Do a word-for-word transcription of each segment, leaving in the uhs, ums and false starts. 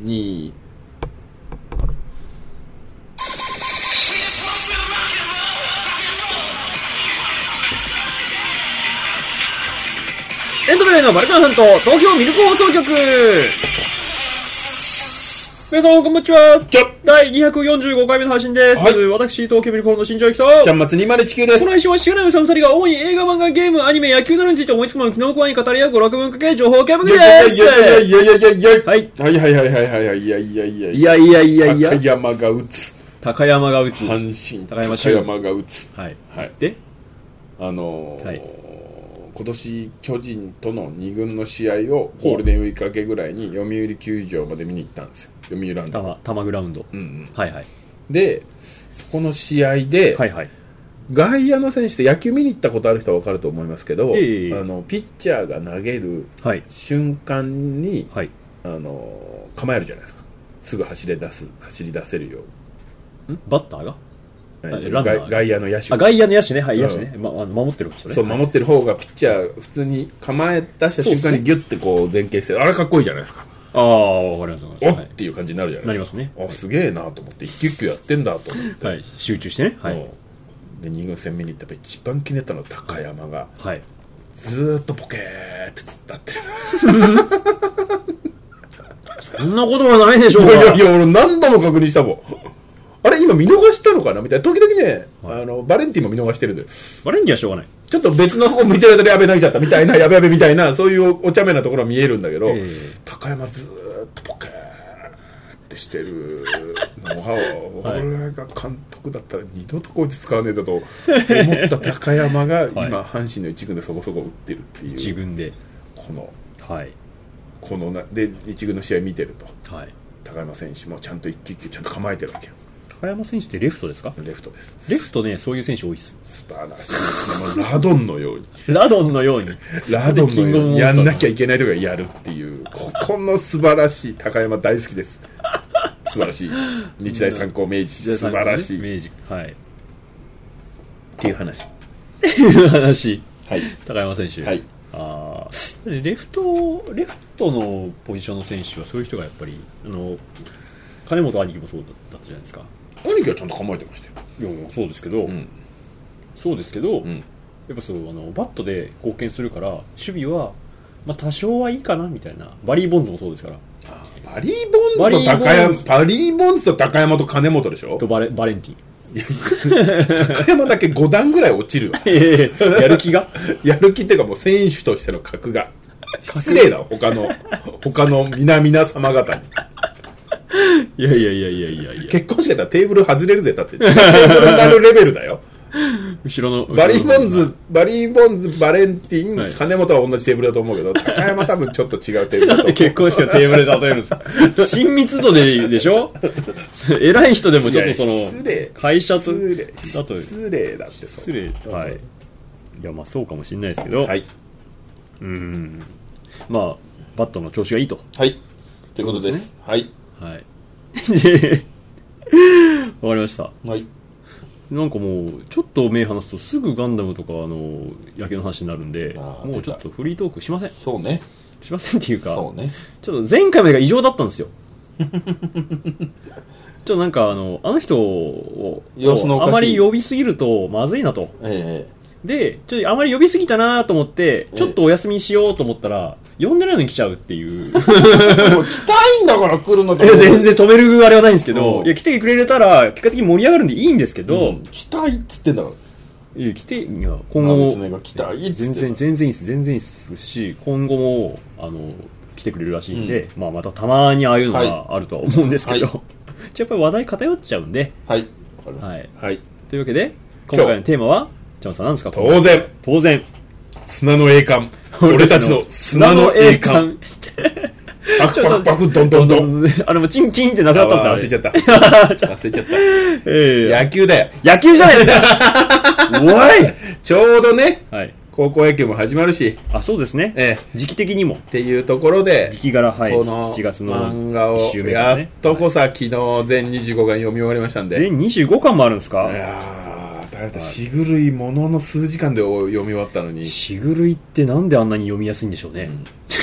にエントメイのマルカナさんと東京ミルク放送局。皆さんこんにちは。だいにひゃくよんじゅうごかいめの配信です。はい、私、東京ミルク放送の新庄由紀と、 ちゃんまつにまるいちきゅうです。 この配信はしがないおじさんふたりが主に映画、漫画、ゲーム、アニメ、野球などについて思いつくものを昨日怖い語り合う娯楽文化系情報系番組です。 いやいやいやいやいやいやいや、 はい。 はいはいはいはいはいはいいやいやいやいやいやいやいや、 高山が打つ。 高山が打つ。 阪神、 高山高山が打つ。 はい。 はい。 で、 あのー、 はい今年巨人とのに軍の試合をゴールデンウィーク明けぐらいに読売球場まで見に行ったんですよ。読売ランド。 多摩グラウンド。 うんうん。 はいはい。 で、そこの試合で、 はいはい。 外野の選手って野球見に行ったことある人は分かると思いますけど、 えー、 あのピッチャーが投げる瞬間に、はい、あの構えるじゃないですか。すぐ走り出す走り出せるように。 んバッターがランナー外野の野手。 あ、外野の野手ね。はい、野手ね。ま、守ってる人ね。 そう、守ってる方がピッチャー普通に構え出した瞬間にギュッてこう前傾して、あれかっこいいじゃないですか。 ああ、わかります。 おっ、はい、っていう感じになるじゃないですか。 なりますね。 あ、すげえなと思って、一球一球やってんだと思って。 はい、集中してね。はい。 で、に軍戦見に行ったら一番気になったのは高山が、 はい。 ずーっとポケーって突っ立って。 そんなことはないでしょうか。 いやいや、俺何度も確認したもん。あれ今見逃したのかなみたいな。時々ね、はい、あのバレンティンも見逃してるんで。 バレンティンはしょうがない。 ちょっと別の方向いてる間でやべ投げちゃったみたいな、やべやべみたいな、そういうお茶目なところは見えるんだけど、えー、高山ずーっとポケーってしてるのが、はい、俺が監督だったら二度とこいつ使わねえぞと思った高山が今、はい、阪神の一軍でそこそこ打ってるっていう。 一軍で。 この、 はい。 このな、で、一軍の試合見てると、はい、高山選手もちゃんと一球一球ちゃんと構えてるわけよ。 高山選手ってレフトですか？ レフトです。 レフトね、そういう選手多いです。 素晴らしいですね。ラドンのように。 ラドンのように。 ラドンのようにやんなきゃいけないとかやるっていう、ここの素晴らしい、高山大好きです。素晴らしい。日大三高明治、素晴らしい。 明治、はい。っていう話。 っていう話。 はい。 高山選手。はい。ああ、レフト、レフトのポジションの選手はそういう人がやっぱり、あの、金本兄貴もそうだったじゃないですか。 兄貴はちゃんと構えてましたよ。 いや、そうですけど、うん、そうですけど、うん、やっぱそうあのバットで貢献するから守備は、まあ、多少はいいかなみたいな。バリー・ボンズもそうですから。 あバリー・ボンズと高山、バリー・ボンズと高山と金本でしょ。 とバレバレンティン。高山だけご段ぐらい落ちるわ。 やる気がやる気っていうかもう選手としての格が失礼だわ。他の他の皆々様方に。 いやいやいやいやいやいや。 結婚式だったらテーブル外れるぜ、だって。テーブルになるレベルだよ。 後ろの。 バリー・ボンズ、バリー・ボンズ、バレンティン、はい、金本は同じテーブルだと思うけど、高山多分ちょっと違うテーブルだと思う。 結婚式はテーブルで例えるんです。親密度ででしょ偉い人でもちょっとその、会社と、だと。 失礼だってそう。失礼。はい。いや、まあそうかもしれないですけど。 はい。 うん。まあ、バットの調子がいいと。 はい。ということです。ですね、はい。 はい。わかりました。 はい。 なんかもうちょっと目離すとすぐガンダムとかあの野球の話になるんで、もうちょっとフリートークしません。 そうね。 しませんっていうか、 そうね。 ちょっと前回までが異常だったんですよ。ちょっとなんかあのあの人をあまり呼びすぎるとまずいなと。ええ。で、ちょっとあまり呼びすぎたなと思って、ちょっとお休みしようと思ったら、呼んでないのに来ちゃうっていう。 来たいんだから来るのと。 全然止めるあれはないんですけど、いや、来てくれたら、結果的に盛り上がるんでいいんですけど、うん、 来たいっつってんだから。 いや、来て、いや、今後も、 が来たいっつって全然、全然いいです、全然いいですし、今後も、あの、来てくれるらしいんで、うん、まあ、またたまにああいうのがあるとは思うんですけど、はい、やっぱり話題偏っちゃうんで、 はい。 はい。 はい。 というわけで、今回のテーマは、ジャマさん何ですか？ 当然当然砂の栄冠俺たちの砂の栄冠パフパフパフドンドンドンあれもチンチンってなくなったんですよ。忘れちゃった忘れちゃった、えー、野球だよ。 野球じゃないですかおいちょうどね、 はい、 高校野球も始まるし、 あ、そうですね、えー、時期的にもっていうところで時期柄、はい、 そのしちがつの漫画をやっとこさ、昨日全にじゅうごかん読み終わりましたんで。 全にじゅうごかんもあるんですか？ いやーしぐるいものの数時間で読み終わったのに。 しぐるいってなんであんなに読みやすいんでしょうね、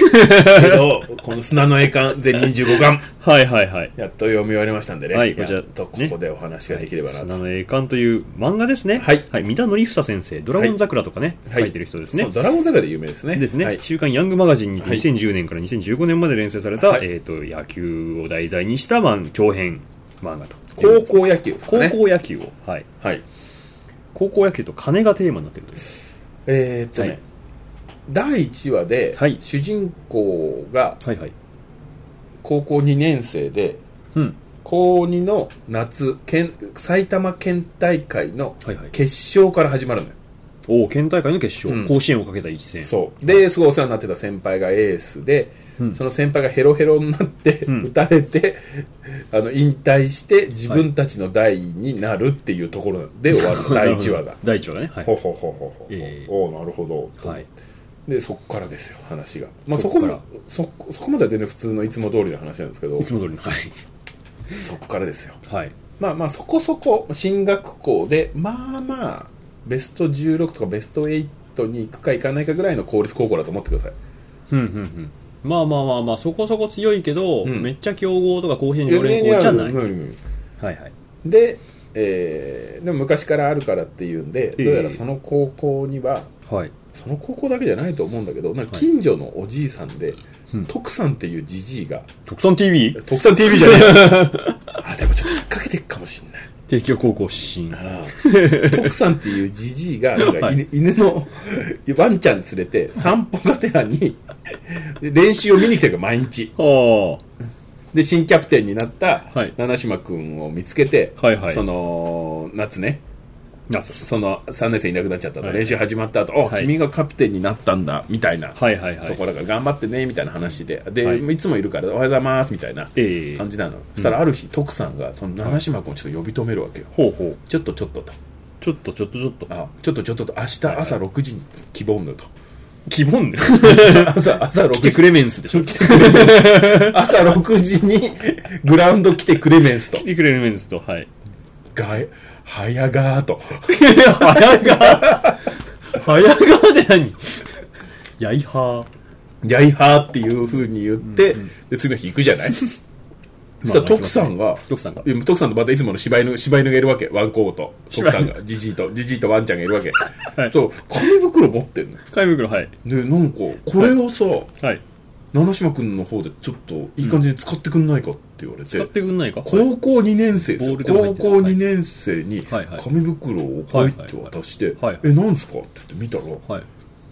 けど、この砂の栄冠全にじゅうごかん。 はいはいはい。 やっと読み終わりましたんでね。 はい、こちら。 とここでお話ができればなと。 砂の栄冠という漫画ですね。はい。はい。三田紀房先生、ドラゴン桜とかね、書いてる人ですね。 そう、ドラゴン桜で有名ですね。 ですね。週刊ヤングマガジンにてにせんじゅうねんからにせんじゅうごねんまで連載された、えっと、野球を題材にした長編漫画と。 高校野球ですね。 高校野球を。はい。はい。高校野球と金がテーマになってるという。 えーっとね、だいいちわで、主人公が高校にねん生で、高にの夏県埼玉県大会の決勝から始まるのよ。 おお、県大会の決勝、うん、甲子園をかけた一戦。 そうですごいお世話になってた先輩がエースで、うん、その先輩がヘロヘロになって、うん、打たれてあの引退して自分たちの代になるっていうところで終わるだいいちわがだいいちわがね、はい、 ほほほほほ、えー、おおなるほど、はい、でそこからですよ話が、まあ、そこもそそこまでは全然普通のいつも通りの話なんですけど、 いつも通りの、はい、 そこからですよ、 はい、 まあまあそこそこ進学校でまあまあベストじゅうろくとかベストはちに行くか行かないかぐらいの公立高校だと思ってください。 うんうんうん。まあまあまあまあそこそこ強いけど、うん、めっちゃ強豪とか甲子園に乗れる子じゃない。はいはい。で、えー、でも昔からあるからっていうんで、どうやらその高校には、はい、その高校だけじゃないと思うんだけど、なんか近所のおじいさんで、はい、徳さんっていうじじいが、 徳さん ティービー？ 徳さん ティービー じゃねえよ。あ、でもちょっと引っ掛けてっかもしんない。 帝京高校出身。 徳さんっていうじじいがなんか 犬,、はい、犬のワンちゃん連れて散歩がてらに練習を見に来てるから毎日。で新キャプテンになった七島君を見つけて、はいはい、その夏ね。そのさんねん生いなくなっちゃったと、はいはい、練習始まった後、はい、君がキャプテンになったんだみたいなところだから頑張ってねみたいな話で、で、はい、いつもいるからおはようございますみたいな感じなの、えー、そしたらある日、うん、徳さんがその七島君をちょっと呼び止めるわけよ、はい、ほうほうちょっとちょっととちょっとちょっとちょっとあちょっとちょっとと明日朝ろくじに希望ぬと希望ぬ朝朝ろくじ来てクレメンスでしょ来てクレメンス朝ろくじにグラウンド来てクレメンスと来てクレメンスとはいがえ早がーと早がー早がーで何やいはーやいはーっていう風に言って、うんうん、で次の日行くじゃないそしたら徳さんが徳さんが徳さんとまたいつもの柴犬柴犬がいるわけワンコーと徳さんがジジイとジジイとワンちゃんがいるわけ、はい、そう紙袋持ってんの紙袋はいでなんかこれをさ、はい七島君の方でちょっといい感じに使ってくんないかって言われて、 使ってくんないか高校にねん生ですよ高校にねん生に紙袋をポイって渡してえなんすかって言って見たら、はい、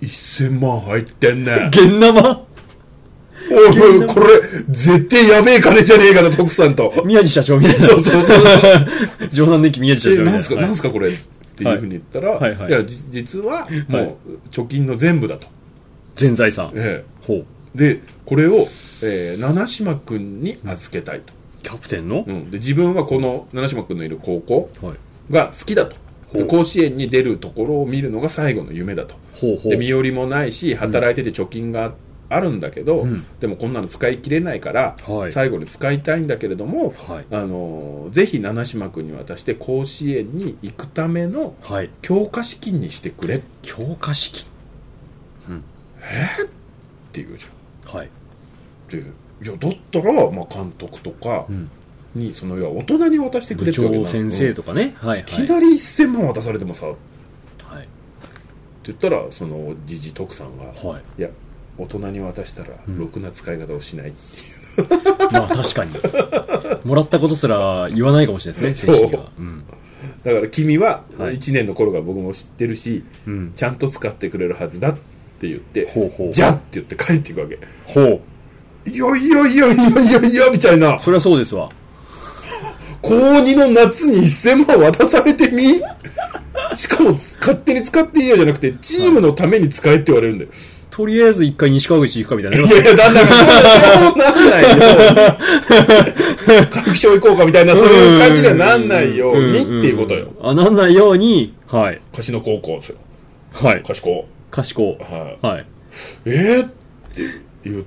せんまん入ってんね現生おいこれ絶対やべえ金じゃねえかな徳さんと宮地社長みたいなそうそうそう冗談抜き宮地社長みたいななんすか、はい、なんすかこれっていうふうに言ったら、はいはいはい、いや実はもう貯金の全部だと全財産、 ええ、ほうでこれを、えー、七島君に預けたいと、 うん、キャプテンの、 うん、で自分はこの七島君のいる高校が好きだと、はい、甲子園に出るところを見るのが最後の夢だとほうほうで身寄りもないし働いてて貯金があるんだけど、うん、でもこんなの使い切れないから、はい、最後に使いたいんだけれども、はい、あのぜひ七島君に渡して甲子園に行くための強化資金にしてくれ、はい、 強化資金、 うん、えー、って言うじゃんはい、 でいやだったら、まあ、監督とかに、うん、そのいや大人に渡してくれってわけな部長先生とかね、 うんはいはい、いきなりせんまん渡されてもさ、はい、って言ったらそのじじ徳さんが、はい、いや大人に渡したら、うん、ろくな使い方をしないっていうまあ確かにもらったことすら言わないかもしれないですねそう、うん、だから君はいちねんの頃から僕も知ってるし、はい、ちゃんと使ってくれるはずだってって言って、ほうほうじゃって言って帰っていくわけ。ほう。いやいやいやいやいやいやみたいな。 そりゃそうですわ。 高にの夏にせんまん渡されてみしかも勝手に使っていいよじゃなくてチームのために使えって言われるんだよ。 とりあえず一回西川口行くかみたいな。 いやいや、だんだんそうなんないよ。歌舞伎町行こうかみたいな、そういう感じにはなんないようにっていうことよ。 あ、なんないように、はい。 貸野高校ですよ。 はい。 貸高。 貸高。 はい。 はい。 えーって言って、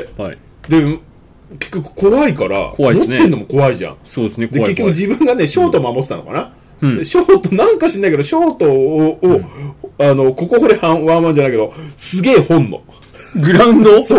はい。で、結局怖いから、怖いですね。持ってんのも怖いじゃん。 そうですね、 怖い。で、結局自分がね、ショート守ってたのかな。うん、ショートなんか知んないけどショートを、うん、あのここ掘れワンワンじゃないけどすげえ本のグラウンドそ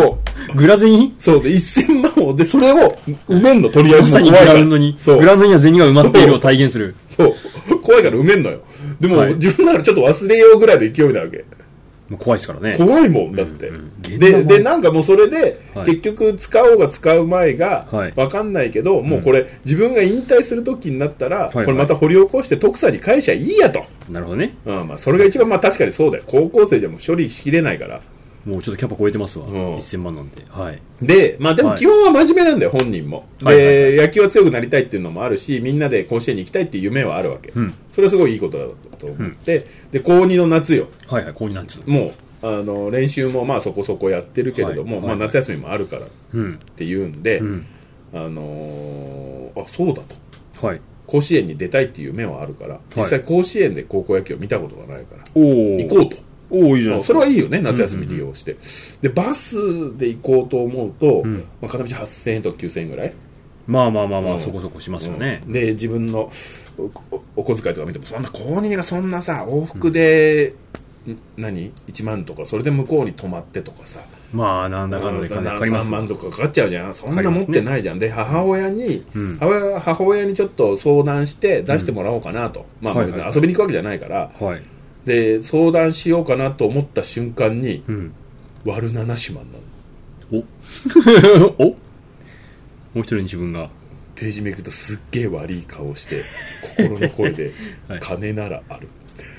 グラゼニそうで、せんまんを、で、それを埋めんの、とりあえず。 まさにグラウンドに、グラウンドには銭が埋まっているを体現する。 そう。そう怖いから埋めんのよ。でも、はい、自分ならちょっと忘れようぐらいの勢いなわけ。 もう怖いですからね。 怖いもん、だって。うんうん、で、で、なんかもうそれで、はい、結局使おうが使う前が、わかんないけど、はい、もうこれ、自分が引退する時になったら、はいはい、これまた掘り起こして徳さんに返しゃいいやと。 なるほどね。 うん、まあ、それが一番、まあ確かにそうだよ。高校生じゃもう処理しきれないから。 もうちょっとキャパ超えてますわ。うん、せんまんなんで。はい。 で、まあでも基本は真面目なんだよ、本人も。で、はいはいはい、野球は強くなりたいっていうのもあるし、みんなで甲子園に行きたいっていう夢はあるわけ。うん、それはすごいいいことだと思って、うん、で、高にの夏よ。 はいはい、高に夏。 もう、あの、練習もまあそこそこやってるけれども、はいはい、まあ夏休みもあるからっていうんで、うん、あのー、あ、そうだと。はい。甲子園に出たいっていう夢はあるから、実際甲子園で高校野球を見たことがないから、行こうと。 おおいいじゃないですか。 それはいいよね、夏休み利用して。うんうんうん、で、バスで行こうと思うと、うん、まあ、片道はっせんえんとかきゅうせんえんぐらい。 まあまあまあまあ、うん、そこそこしますよね。 うん、で、自分の お, お小遣いとか見ても、そんな、高にがそんなさ、往復で、うん、何 ?いち 万とか、それで向こうに泊まってとかさ。 まあ、なんだかんだで金かかります。 さんまんとかかかっちゃうじゃん。そんな持ってないじゃん。で、母親に、うん、母親にちょっと相談して出してもらおうかなと。うん、まあ、別に遊びに行くわけじゃないから。はいはいで相談しようかなと思った瞬間に、うん、割るななしまんなの。おおもう一人に自分がページめくるとすっげえ悪い顔して心の声で、はい、金ならある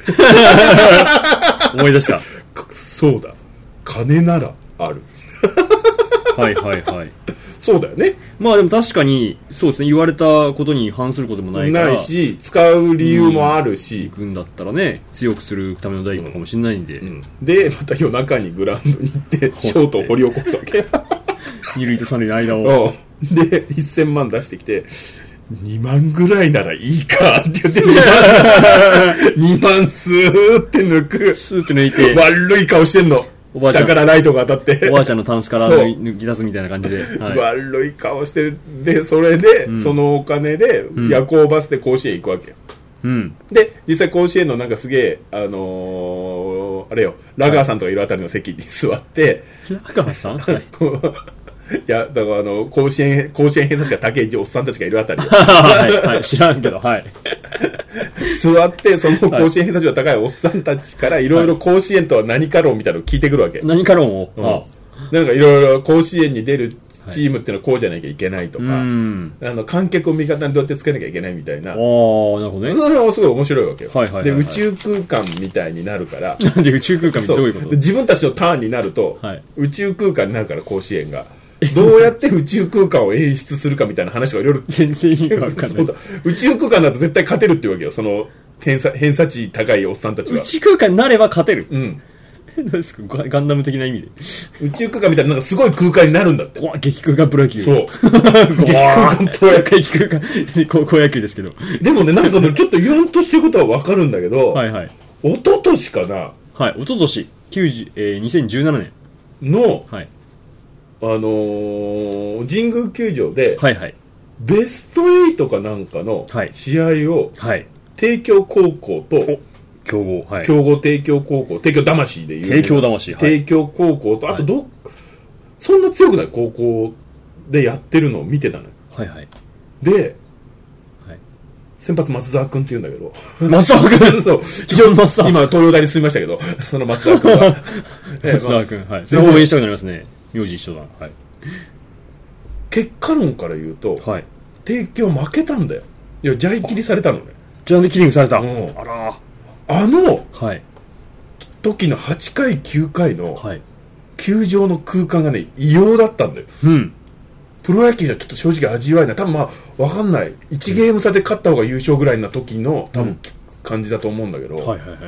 思い出したそうだ金ならあるはいはいはいそうだよね。 まあでも確かにそうですね、言われたことに反することもないからないし、使う理由もあるし、 行くんだったらね強くするための第一歩かもしれないんで、うんうん、 でまた夜中にグラウンドに行ってショートを掘り起こすわけ二塁と三塁の間をでせんまん出してきてにまんぐらいならいいかって言ってにまんスーって抜くスーって抜いて悪い顔してんの。下からライトが当たっておばあちゃんのタンスから抜き出すみたいな感じで、 はい、悪い顔してでそれで、うん、そのお金で夜行バスで甲子園行くわけよ、うん、で実際甲子園のなんかすげえあのー、あれよラガーさんとかいるあたりの席に座って、 はい、ラガーさん、はいいや、だからあの、甲子園、甲子園偏差値が高いおっさんたちがいるあたりはい、はい、知らんけど、はい。 座って、その甲子園偏差値が高いおっさんたちからいろいろ甲子園とは何か論みたいなのを聞いてくるわけ。 何か論を、 うん、ああなんかいろいろ甲子園に出るチームっていうのはこうじゃなきゃいけないとか、はい、あの観客を味方にどうやってつけなきゃいけないみたいな。ああ、なるほどね。 その辺はすごい面白いわけよ。 はいはいはい、 で、宇宙空間みたいになるから。 なんで宇宙空間ってどういうこと？ 自分たちのターンになると、はい、宇宙空間になるから甲子園が。どうやって宇宙空間を演出するかみたいな話がいろいろ全然意味が分かんない。 宇宙空間だと絶対勝てるっていうわけよ。その偏差、偏差値高いおっさんたちは。 宇宙空間になれば勝てる。うん。何ですかガンダム的な意味で。 宇宙空間みたいななんかすごい空間になるんだって。 激空間プロ野球。 そう。激空間プロ野球。 激空間高校野球ですけど。 でもね、なんかね、ちょっと言わんとしてることは分かるんだけど、はいはい。一昨年かな。 はい、一昨年、きゅうじゅう、えー、にせんじゅうななねん。 の、はい。あのー、神宮球場で、はいはい、ベストはちかなんかの試合を、はい、帝京高校と、 強豪、はい、 強豪帝京高校、帝京魂でいう。 帝京魂、 はい、帝京高校と、あとど、はい、そんな強くない高校でやってるのを見てたのよ。はいはい。で、はい、先発松沢君って言うんだけど。 松沢君そう。 非常に松沢。 今、東洋大に住みましたけど、その松沢君は。 松沢君、はい。それ応援したくなりますね。名字一緒だ。はい。 結果論から言うと、はい、帝京負けたんだよ。いや、ジャイ切りされたのね。 ジャイキリングされた。うん、 あら。あの、はい、時のはちかい、きゅうかいの、はい、球場の空間がね、異様だったんだよ。うん。プロ野球じゃちょっと正直味わえない。多分まあ、わかんない。いちゲーム差で勝った方が優勝ぐらいな時の、多分、うん、感じだと思うんだけど、はいはいはいはい、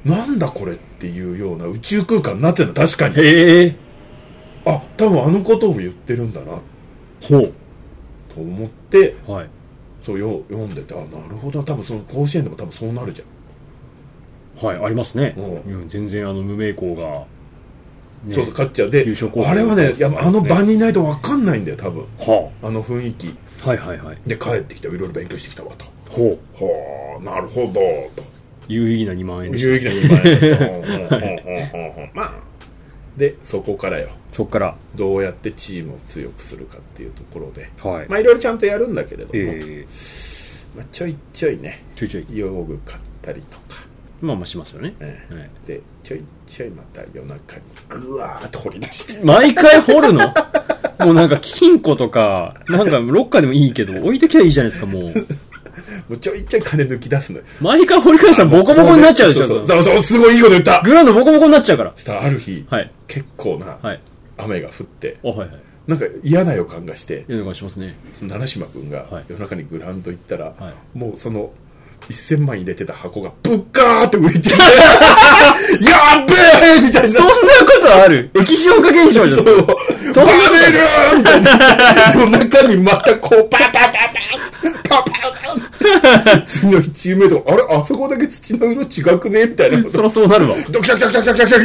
なんだこれっていうような宇宙空間になってるの、確かに。へえ。あ、多分あのことを言ってるんだな。ほう。と思って、はい、そうよ読んでて、あ、なるほど。多分その甲子園でも多分そうなるじゃん。はい、ありますね。うん、全然あの無名校が、 ね、そう勝っちゃう。で、あれはね、やあの場にいないと分かんないんだよ、多分。はあ、あの雰囲気。はいはいはい。で、帰ってきて、いろいろ勉強してきたわと。ほう。はあ、なるほど、と。 有意義なにまんえんでした。 有意義なにまんえん。まあ、 でそこからよそこからどうやってチームを強くするかっていうところで、 はい、 まあいろいろちゃんとやるんだけれども、 えーまあ、ちょいちょいねちょいちょい用具買ったりとかまあまあしますよね、 えーはい、 でちょいちょいまた夜中にグワーッと掘り出して毎回掘るのもうなんか金庫とかなんかロッカーでもいいけど置いときゃいいじゃないですかもうもうちょいちょい金抜き出すのよ。 毎回掘り返したらボコボコになっちゃうでしょ。 そうそうそう、すごいいいこと言った。 グラウンドボコボコになっちゃうから。 したらある日、 はい、 結構な雨が降って、 はいはいはい、 なんか嫌な予感がして嫌な予感しますね。 その七島君が夜中にグラウンド行ったら、はい、もうそのせんまん入れてた箱がぶっかーって浮いててやっべーみたいな。 そんなことある？液晶化現象じゃん。そう。 バレるーみたいな。夜中にまたこうパパパパパパパ次のいち球目とかあれあそこだけ土の色違くねみたいな。 そろそろなるわ。 ドキドキドキドキドキドキドキ。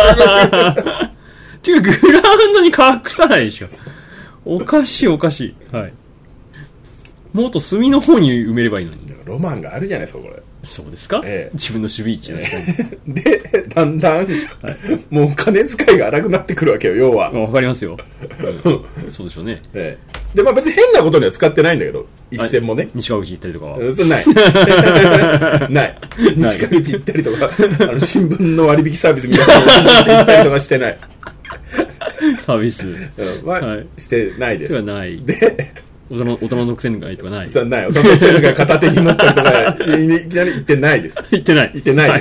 ていうかグラウンドに隠さないでしょ。おかしいおかしい。はい。もっと隅の方に埋めればいいのに。 ロマンがあるじゃないですかこれ。 そうですか、ええ、自分の守備位置じゃないですか。 でだんだん、はい、もう金遣いが荒くなってくるわけよ要は。 わかりますよ、うん、そうでしょうね、 ええ、でまあ別に変なことには使ってないんだけど一銭もね。 西川口行ったりとかはないない西川口行ったりとかあの新聞の割引サービスみたいなの行ったりとかしてないサービス、 うんまあはい、してないです。 ではないで大人大人のくせがいとかない。 そうない。大人のくせが片手に持ったりとかいきなり言ってないです。 言ってない。 言ってないです。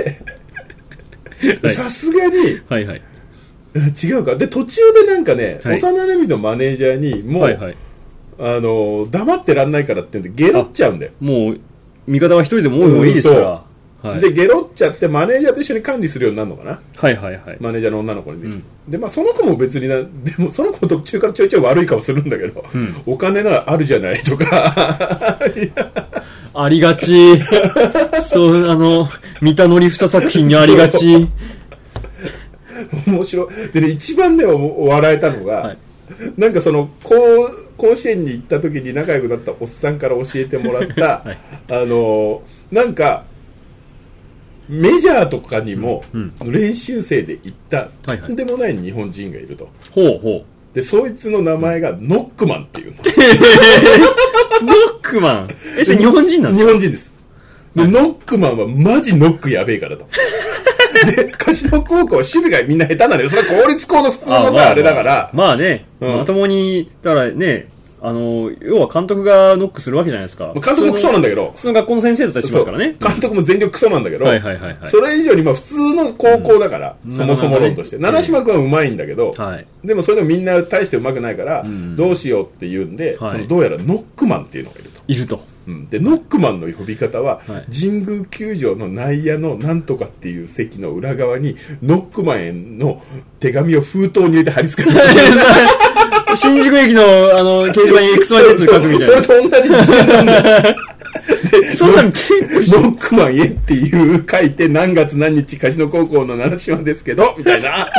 はい、でさすがに、 はいはい、 違うか。で途中でなんかね、はい、幼馴染のマネージャーにもう、はいはい、あの黙ってらんないからって言うんでゲロっちゃうんだよ。 もう味方は一人でも多い方がいいですから。うんはい、 でゲロっちゃってマネージャーと一緒に管理するようになるのかな。 はいはいはい。 マネージャーの女の子に、うん、でまあその子も別になでもその子途中からちょいちょい悪い顔するんだけど、うん、お金ならあるじゃないとかありがち。そうあの三田典房作品にありがち。 面白い。で、ね、一番ね笑えたのが、はい、なんかそのこう甲子園に行った時に仲良くなったおっさんから教えてもらった、はい、あのなんかメジャーとかにも練習生で行ったとんでもない日本人がいると。 ほうほう。 でそいつの名前がノックマンっていうの。 ノックマン。えそれ日本人なんですか？ 日本人です。でノックマンはマジノックやべえからと。で柏高校は守備がみんな下手なのよ。それは公立校の普通のさ あ,、まあ、あれだから。 まあね、うん、まともにだからね。あの要は監督がノックするわけじゃないですか。 監督もクソなんだけど、 普通の学校の先生だったりしますからね。 監督も全力クソなんだけど、 はいはいはいはい、 それ以上にまあ普通の高校だから、うん、そもそも論として、七島君はうまいんだけど、はい、でもそれでもみんな大してうまくないから、うん、どうしようって言うんで、はい、そのどうやらノックマンっていうのがいると。 いると。 うん、でノックマンの呼び方は、はい、神宮球場の内野のなんとかっていう席の裏側にノックマンへの手紙を封筒に入れて貼り付けてる。 新宿駅のあの掲示板に エックスワイゼット 書くみたいな。 それと同じ字なんだ。でそんなのチェックして。 ノックマンへっていう書いて何月何日柏野高校の七島ですけどみたいな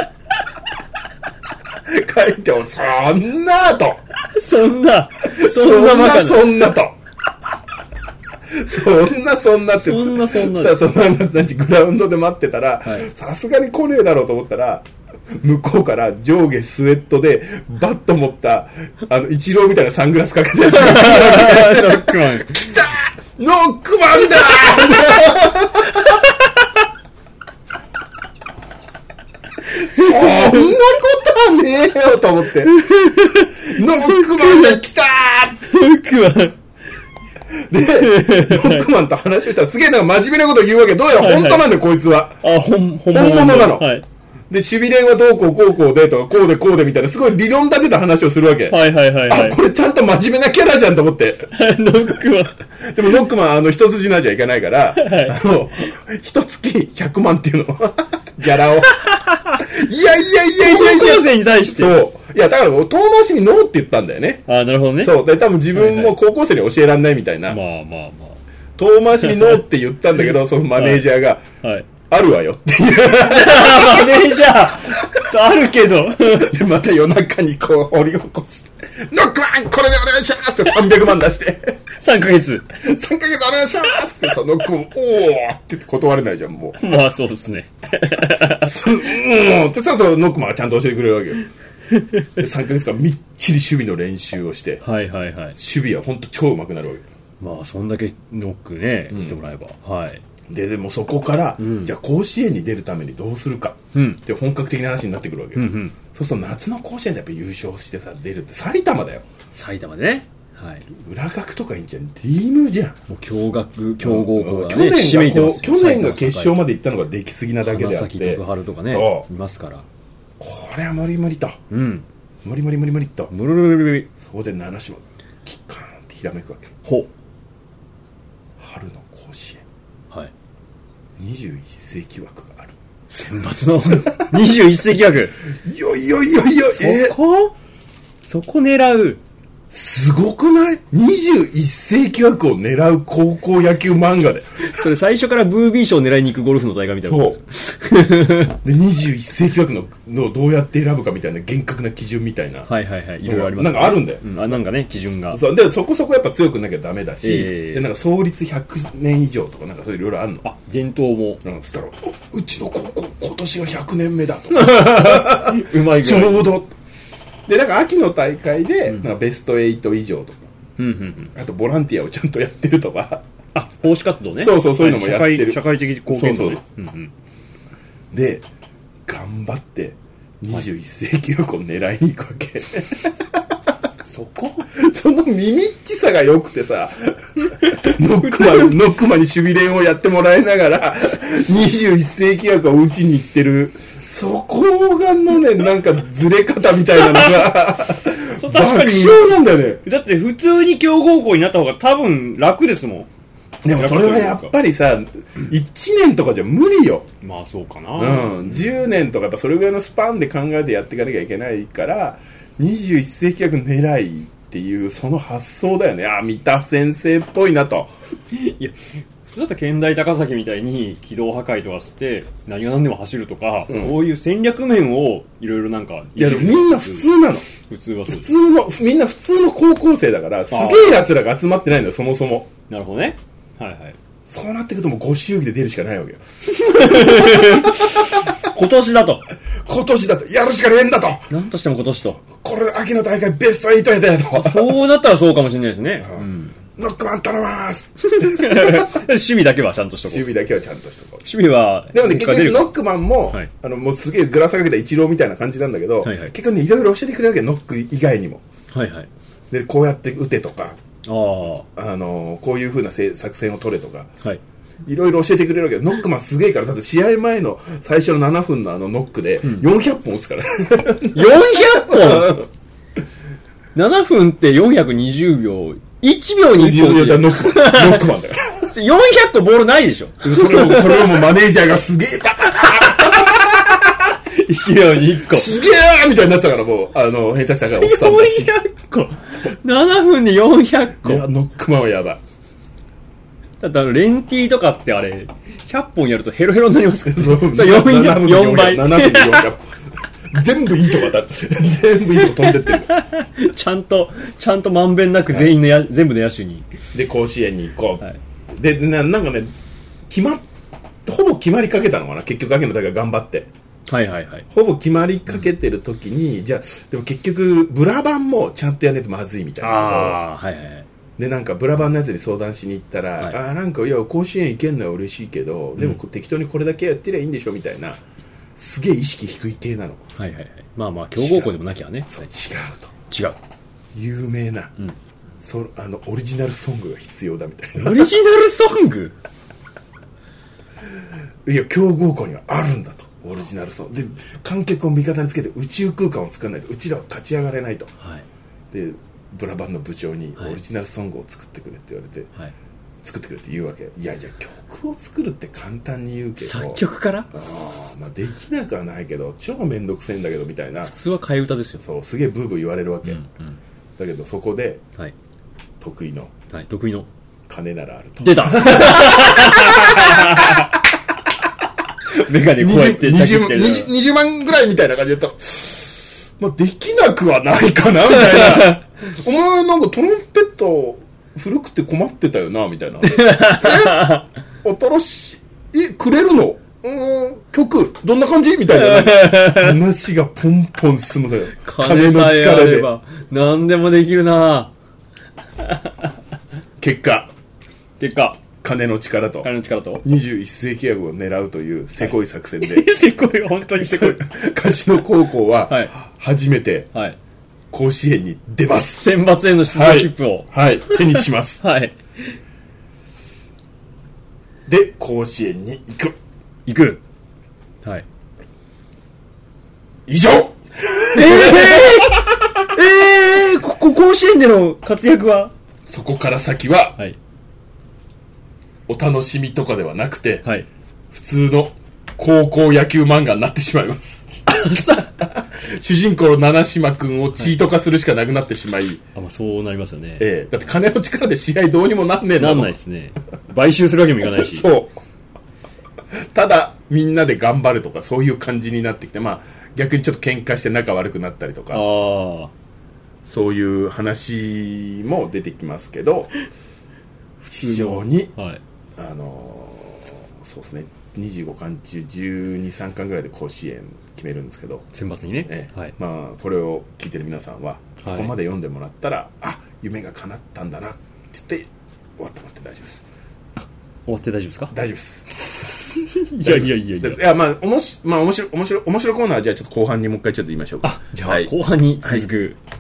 書いてもそんなとそんなそんなバカなそんなとそんなそんなってそんなそんなそしたらその何月何日グラウンドで待ってたらさすがに来ねえだろうと思ったら向こうから上下スウェットでバッと持ったあのイチローみたいなサングラスかけたやつがノックマン来たノックマンだそんなことはねえよと思ってノックマンが来たノックマンで、ノックマンと話をしたらすげえなんか真面目なこと言うわけ。どうやら本当なんだよ、はいはい、こいつは。 あ、本本物なの。はい、で、守備練はどうこうこうこうでとか、こうでこうでみたいな、すごい理論立てた話をするわけ。 はいはいはい、はい。 あ、これちゃんと真面目なキャラじゃんと思って。 ノックマン。 でもノックマン、あの、一筋縄じゃいけないから、はい、あの、一月ひゃくまんっていうの。ギャラを。いやいやいやいやいや。 高校生に対して。 そう。いや、だから、遠回しにノーって言ったんだよね。 ああ、なるほどね。 そう。で、多分自分も高校生に教えらんないみたいな。 はいはい、まあまあまあ。 遠回しにノーって言ったんだけど、そのマネージャーが、はいはい、あるわよっていう。 マネージャーそうあるけど。 で、また夜中にこう、掘り起こして、ノックマンこれでお願いしますってさんびゃくまん出して。 さんかげつ。 さんかげつお願いしますってさ、ノックも、おーって断れないじゃん、もう。 まあそうですね。 そうんってさ、そう、ノックマンがちゃんと教えてくれるわけよ。でさんかげつかんみっちり守備の練習をして、 はいはいはい。守備は本当超上手くなるわけ。 まあそんだけノックね、見てもらえば。うん、はい。 で、でもそこから、うん、じゃあ甲子園に出るためにどうするか、うん、って本格的な話になってくるわけよ。うんうん、そうすると夏の甲子園でやっぱ優勝してさ、出るって埼玉だよ。 埼玉ね。はい。 裏学とかいいんじゃん。リームじゃん。 もう共学、強豪校がね、 去年がこう、去年が決勝まで行ったのが出来すぎなだけであって。 花咲徳栄とかね、いますから。 これは無理無理と。うん。無理無理無理無理と。 無理無理無理。 そこで七島、キッカーンってひらめくわけ。 ほう。 春の甲子園。 はい。 にじゅういっ世紀枠がある。 選抜のにじゅういっ世紀枠。 いよいよいよいよ、 そこ、そこ狙う。 すごくない？ にじゅういっ世紀枠を狙う高校野球漫画で。 それ最初からブービー賞を狙いに行くゴルフの大会みたいな。 そう。で、にじゅういっ世紀枠ののどうやって選ぶかみたいな厳格な基準みたいな。 はいはいはい。いろいろあります、 ね。なんかあるんだよ。 うん、あ、なんかね、基準が。 そう。で、そこそこやっぱ強くなきゃダメだし、 えー、 で、なんか創立ひゃくねん以上とかなんかそういういろいろあるの。 あ、伝統も。 うん、そしたら、うちの高校今年がひゃくねんめだと。 うまいぐらい。 ちょうど。で、なんか秋の大会で、なんかベストはち以上とか、 うんうんうん、 あとボランティアをちゃんとやってるとか。 あ、奉仕活動ね。 そうそう、そういうのもやってる。 社会、社会的貢献度ね。 そうそう、うんうん。で、頑張ってにじゅういっ世紀枠を狙いに行くわけ。 そこその耳っちさが良くてさ、ノックマン、ノックマンに守備練をやってもらいながら、にじゅういっ世紀枠を打ちに行ってる。そこがのね、なんかずれ方みたいなのがそう確かに爆笑なんだよね。 だって普通に強豪校になった方が多分楽ですもん。 でもそれはやっぱりさ、いちねんとかじゃ無理よ。 まあそうかな。 うん。じゅうねんとかやっぱそれぐらいのスパンで考えてやっていかなきゃいけないから、にじゅういっ世紀枠狙いっていうその発想だよね。あ、三田先生っぽいなと。 いや、普通だったら県大高崎みたいに軌道破壊とかして何が何でも走るとか、うん、そういう戦略面をいろいろなんかいやでもみんな普通なの。 普通はそう普通のみんな普通の高校生だからすげえ奴らが集まってないのよそもそも。 なるほどね。はいはい。 そうなってくるともうご祝儀で出るしかないわけよ。 今年だと。 今年だとやるしかねえんだと。 なんとしても今年と。 これ秋の大会ベストはちやだよと。 そうなったらそうかもしれないですね。うん。 ノックマン頼まーす。 守備だけはちゃんとしとこう。 守備だけはちゃんとしとこう。 守備は。 でもね、結局ノックマンも、はい、あの、もうすげえグラサかけたイチローみたいな感じなんだけど、はいはい、結局ね、いろいろ教えてくれるわけ、ノック以外にも。 はいはい。 で、こうやって打てとか、 ああの、こういう風な作戦を取れとか、 はい。 いろいろ教えてくれるわけど、ノックマンすげえから、だって試合前の最初のななふんのあのノックでよんひゃっぽん打つから。 よんひゃっぽんななふんってよんひゃくにじゅうびょう。いちびょうにいっぽん。 ノックマン。ノックマンだから。 よんひゃっこボールないでしょ。 それを、それをもうマネージャーがすげえ。 いちびょうにいっこ。 すげえみたいになってたからもう、あの、下手したからおっさんたち。 よんひゃっこ。ななふんでよんひゃっこ。 いや、ノックマンはやばい。 だってあの、レンティーとかってあれ、ひゃっぽんやるとヘロヘロになりますからね。 そう、 そうよんひゃく、よんばい。 ななふんでよんひゃっぽん。全部いいとこだ。全部いいとこ飛んでってる。ちゃんと、ちゃんとまんべんなく全員のや、はい、全部の野手に。 で、甲子園に行こう。はい、でな、なんかね、決まっ、ほぼ決まりかけたのかな、結局、秋の大会頑張って。 はいはいはい。 ほぼ決まりかけてる時に、うん、じゃあ、でも結局、ブラバンもちゃんとやらないとまずいみたいな。 ああ、はいはい。 で、なんか、ブラバンのやつに相談しに行ったら、はい、ああ、なんか、いや、甲子園行けんのは嬉しいけど、でも、うん、適当にこれだけやってりゃいいんでしょみたいな。すげえ意識低い系なの。 はいはいはい。まあまあ強豪校でもなきゃね。 そう、違うと。違う。 有名な、うん、そあのオリジナルソングが必要だみたいな。 オリジナルソングいや、強豪校にはあるんだと。オリジナルソングで観客を味方につけて宇宙空間を作らないとうちらは勝ち上がれないと。 はい、 でブラバンの部長にオリジナルソングを作ってくれって言われて、はい、作ってくれって言うわけ。いやいや、曲を作るって簡単に言うけど、 作曲からあ、まあ、できなくはないけど超めんどくせえんだけどみたいな。 普通は替え歌ですよ。 そう、すげえブーブー言われるわけ、うんうん、だけどそこで、 はい、 得意の、 はい、得意の金ならあると。 出たメガネこうやってにじゅう、にじゅうまんぐらいみたいな感じで言ったら、まあ、できなくはないかなみたいな。お前なんかトランペット古くて困ってたよなみたいなえ新しいえくれるのうーん曲どんな感じみたいな、ね、話がポンポン進むのよ。 金の力で何でもできるな結果結果金の力と金の力とにじゅういっ世紀枠を狙うというせこい作戦で、はい、せこい本当にせこい樫野高校は初めて甲子園に出ます。 選抜への出場切符を、 はい、はい、手にしますはいで甲子園に行く行くはい以上えー、えー、ここ甲子園での活躍はそこから先は、 はい、 お楽しみとかではなくて、 はい、 普通の高校野球漫画になってしまいます主人公の七島君をチート化するしかなくなってしまい、はい、 あ、まあ、そうなりますよね、 ええ、だって金の力で試合どうにもなんねえんだもん。 なんないですね。買収するわけにもいかないしそうただみんなで頑張るとかそういう感じになってきて、まあ逆にちょっと喧嘩して仲悪くなったりとか、 あそういう話も出てきますけど非常に、はい、あのー、そうですねにじゅうごかん中じゅうに、さんかんぐらいで甲子園決めるんですけど、 選抜にね、 ええ、 はい、 まあこれを聞いてる皆さんはそこまで読んでもらったら、はい、あ夢が叶ったんだなって言って終わってもらって大丈夫です。 あ終わって大丈夫ですか？ 大丈夫ですいやいやいやいやいやまあおもし、まあ、面白い面白い面白いコーナーはじゃあちょっと後半にもう一回ちょっと言いましょうか。 あじゃあ、はい、後半に続く、はい